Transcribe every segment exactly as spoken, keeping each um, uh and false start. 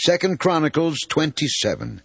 Second Chronicles twenty-seven.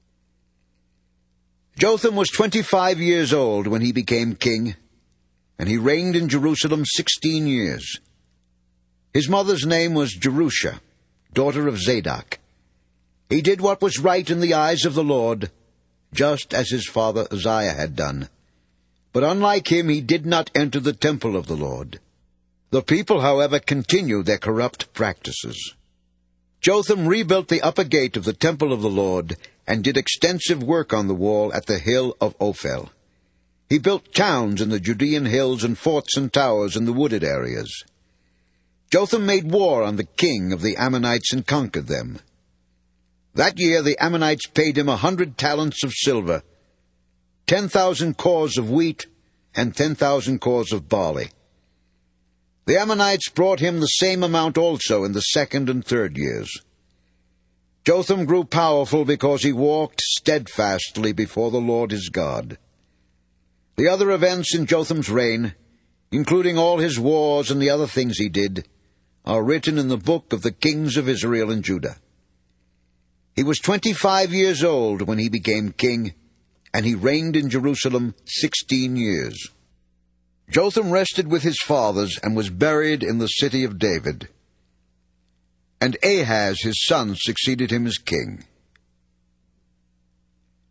Jotham was twenty-five years old when he became king, and he reigned in Jerusalem sixteen years. His mother's name was Jerusha, daughter of Zadok. He did what was right in the eyes of the Lord, just as his father Uzziah had done. But unlike him, he did not enter the temple of the Lord. The people, however, continued their corrupt practices. Jotham rebuilt the upper gate of the temple of the Lord, and did extensive work on the wall at the hill of Ophel. He built towns in the Judean hills and forts and towers in the wooded areas. Jotham made war on the king of the Ammonites and conquered them. That year the Ammonites paid him a hundred talents of silver, ten thousand cors of wheat, and ten thousand cors of barley. The Ammonites brought him the same amount also in the second and third years. Jotham grew powerful because he walked steadfastly before the Lord his God. The other events in Jotham's reign, including all his wars and the other things he did, are written in the book of the kings of Israel and Judah. He was twenty-five years old when he became king, and he reigned in Jerusalem sixteen years. Jotham rested with his fathers and was buried in the city of David. And Ahaz his son succeeded him as king.